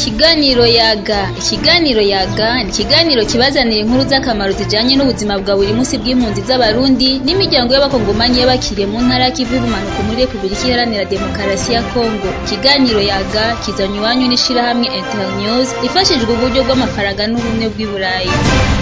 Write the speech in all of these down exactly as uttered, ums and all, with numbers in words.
Ikiganiro Yaga. Ikiganiro Yaga ni ikiganiro kibazanira inkuru z'akamaro zijanye n'ubuzima bwa buri munsi bw'impunzi z'Abarundi n'imiryango y'abakongomanyi y'abakiriye mu ntara y'ikivu y'ubumanuko muri Republika Iharanira Demokarasi ya Kongo. Ikiganiro Yaga kizanywe iwanyu n'ishirahamwe Internews rifashijwe uburyo bw'amafaranga n'ubumwe bw'i Burayi.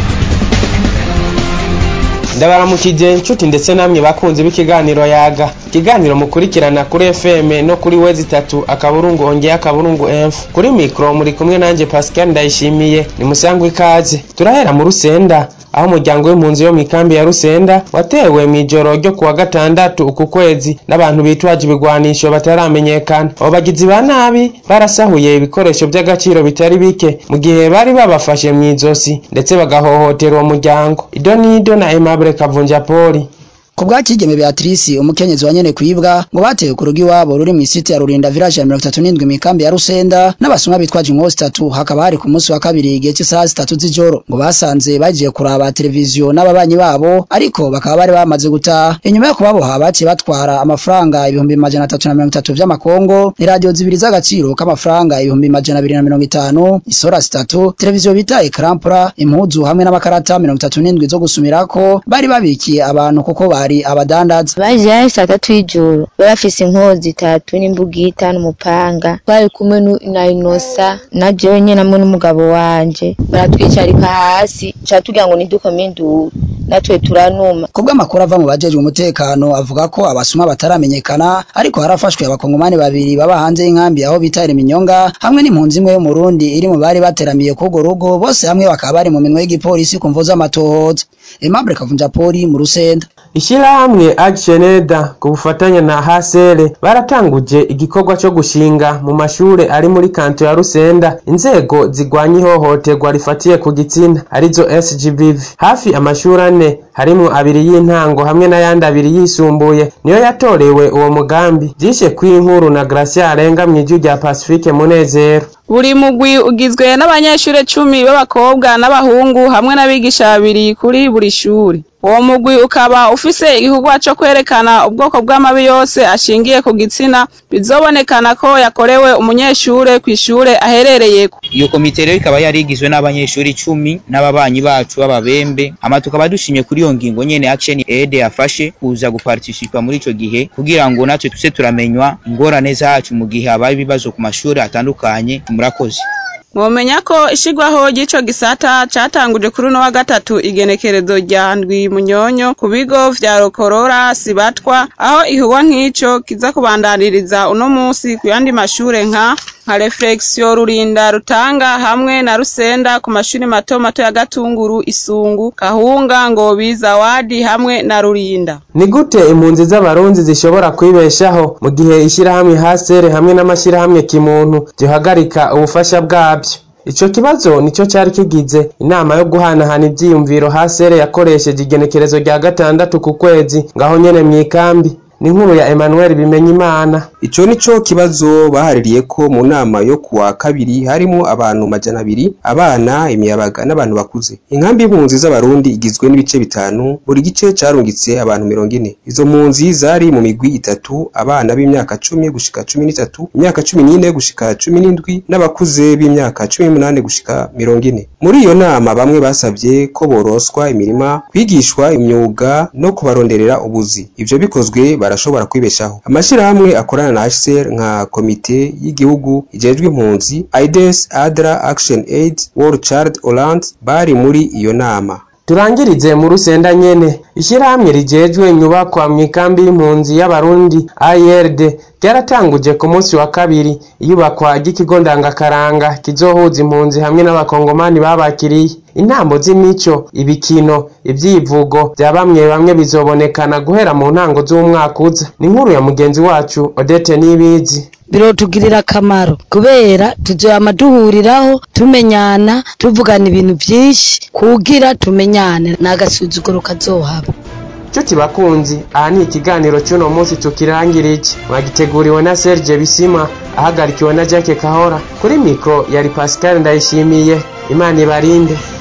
Ndabaramukije inshuti ndetse namwe bakunze b'ikiganiro Yaga. Ikiganiro mukurikirana kuri F M no kuri wezi tatu akaburungu ongea akaburungu F. Kuri mikro muri kumwe nanje Pascal Ndayishimiye. Ni musangwe ikaze. Turahera mu Rusenda aho umuryango w'impunzi yo mikambi ya Rusenda watewe mw'ijoro ryo kuwa gatandatu uku kwezi n'abantu bitwaje ibigwanisho bataramenyekana. Abo bagizi ba nabi barasahuye ibikoresho by'agaciro bitari bike mu gihe bari babafashe mw'izosi ndetse bagahohotera uwo muryango. Idonido na Aimable Kavunja Poli. Kubwa Kigeme Beatrice umukenyezi wa nyene kwibwa ngo batewe ku rugi wabo ruri mu site ya Rurinda village ya mirongo itatu n'indwi mikambi ya Rusenda n'abasumwa bitwaje inkozi tatu hakaba hari ku munsi wa kabiri igihe cy'isaha zitatu z'ijoro ngo basanze bagiye kuraba televiziyo n'ababanyi babo ariko bakaba bari bamaze gutaha. Inyuma yo kubaboha baciye batwara amafaranga ibihumbi majana atatu na mirongo itatu vy'amakongo ni radio zibiri z'agaciro k'amafaranga ibihumbi majana abiri na mirongo itanu isora zitatu televiziyo bita Ecran Plat impuzu hamwe n'amakarata mirongo itatu n'indwi zo gusumirako bari babikiye abantu kuko bari abadandaza. Baje saa tatu y'ijoro barafise inkozi tatu n'imbugita n'umupanga bari kumwe na Inosa na Jonye namwe n'umugabo wanje baratwicarika hasi cyatugira ngo nidukomendu natwe turanuma. Kubwa makuru ava mu bajejwe umutekano avuga ko abasuma bataramenyekana ariko harafashwe abakongomani babiri baba hanze y'inkambi aho bitare Minyonga hamwe n'impunzi imwe yo mu Burundi iri mu bari bateramiye kugo rugo bose hamwe bakaba bari mu minwe y'igipolisi kumvoza amatohoza. Aimable Kavunja Poli mu Rusenda. Ishirahamwe Actioneda ku bufatanya na H C R baratanguje igikorwa cyo gushinga mu mashure ari muri kanto ya Rusenda inzego zigwanya ihohoterwa rifatiye ku gitsina arizo S G B V. Hafi amashuri ane harimo abiri y'intango hamwe n'ayandi abiri yisumbuye niyo yatorewe uwo mugambi. Byishe kw'inkuru na Gracia Arenga mw'ijwi rya Pacifique Munezero. Buri mugwi ugizwe n'abanyeshure cumi b'abakobwa n'abahungu hamwe n'abigisha babiri kuri buri shuri. Uwo mugwi ukaba ufise igikorwa cyo kwerekana ubwoko bw'amabi yose ashingiye ku gitsina bizobonekana ko yakorewe umunyeshure kw'ishure aherereyeko. Iyo komite rero ikaba yarigizwe n'abanyeshuri cumi n'ababanyi bacu b'ababembe ama tukaba dushimye kuri iyo ngingo nyene Action Aid yafashe kuza guparticipa muri ico gihe kugira ngo natwe tuse turamenywa ingorane zacu mu gihe abaye bibazo ku mashuri atandukanye. Murakoze. Mwomenya ko ishigwaho ry'ico gisata catanguje kuri no wa gatatu igenekerezo rya ndwi Munyonyo ku bigo vya Rokorora Sibatwa aho ihuwa nk'ico kiza kubandaniriza uno munsi ku yandi mashure nka nka Reflexion Rurinda Rutanga hamwe na Rusenda ku mashuri mato mato ya Gatunguru Isungu Kahunga Ngobiza Wadi hamwe na Rurinda. Ni gute impunzi z'Abarundi zishobora kwibeshaho mu gihe ishirahamwe H C R hamwe n'amashirahamwe kimuntu zihagarika ubufasha bwabyo? Ico kibazo nico cyari kigize inama yo guhanahana ivyiyumviro H C R yakoresheje igenekerezo rya gatandatu ku kwezi ngaho nyene mwikambi. Ni nkuru ya Emmanuel Bimenyimana. Ico nico kibazo bahaririye ko mu nama yo kuwa kabiri harimo abantu majana abiri abana imiyabaga n'abantu bakuze. Inkambi y'impunzi z'Abarundi igizwe n'ibice bitanu buri gice carungitse abantu mirongo ine. Izo mpunzi zari mu migwi itatu abana b'imyaka cumi gushika cumi n'itatu imyaka cumi n'ine gushika cumi n'indwi n'abakuze b'imyaka cumi n'umunani gushika mirongo ine. Muri iyo nama bamwe basavye ko boroswa imirima kwigishwa imyuga no kubaronderera ubuzi. Ivyo bikozwe barashobora kwibeshaho. Amashirahamwe akorana na H C R nka komite y'igihugu ijejwe impunzi I D E S, Adra, Action Aid, World Child Holland bari muri iyo nama. Turangirize mu Rusenda nyene ishirahamwe rijejwe inyubakwa mw'ikambi y'impunzi y'Abarundi I R D ryaratanguje ku munsi wa kabiri iyubakwa ry'ikigo ndangakaranga kizohuza impunzi hamwe n'abakongomani babakiriye. Intambo z'imico, ibikino, ivyivugo bya bamwe bamwe bizobonekana guhera mu ntango z'umwaka uza. Ni nkuru ya mugenzi wacu Odette Nibizi. Birotugirira akamaro kubera tuzoyama duhuriraho tumenyana tuvugana ibintu byinshi kugira tumenyane n'agasuzuguro kazohaba. Chuti bakunzi, aha ni ikiganiro cy'uno munsi tukirangirije. Mwagiteguriwe na Serge Bisima ahagarikiwe na Jacques Kahora. Kuri mikro yari Pascal Ndayishimiye. Imana ibarinde.